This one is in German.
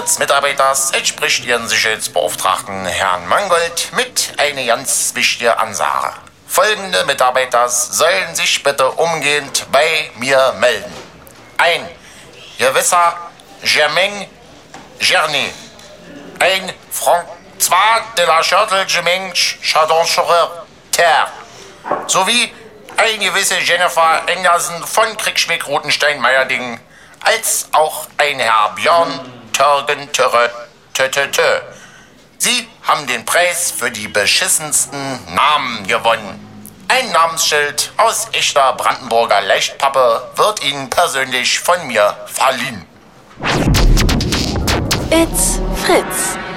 Fritz-Mitarbeiters entspricht Ihren Sicherheitsbeauftragten Herrn Mangold mit einer ganz wichtigen Ansage. Folgende Mitarbeiter sollen sich bitte umgehend bei mir melden. Ein gewisser Germain Gerny. Ein François de la Châtel-Germain Chardon-Terre. Sowie ein gewisse Jennifer Engersen von Kriegschweg-Rotenstein-Meyerding, als auch ein Herr Björn Törgen-Törre. Sie haben den Preis für die beschissensten Namen gewonnen. Ein Namensschild aus echter Brandenburger Leichtpappe wird Ihnen persönlich von mir verliehen. It's Fritz.